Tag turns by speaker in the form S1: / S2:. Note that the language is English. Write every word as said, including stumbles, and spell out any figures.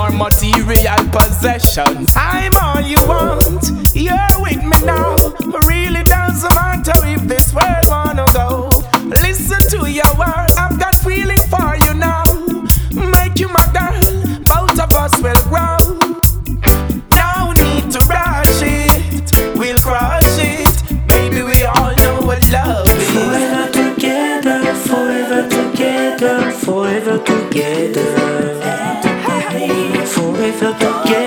S1: or material possessions. I'm all you want, you're with me now. Really doesn't matter if this world wanna go. Listen to your words, I've got feeling for you now. Make you my girl, both of us will grow. No need to rush it, we'll crush it. Baby, we all know what love is.
S2: Forever together, forever together, forever together. Forever together.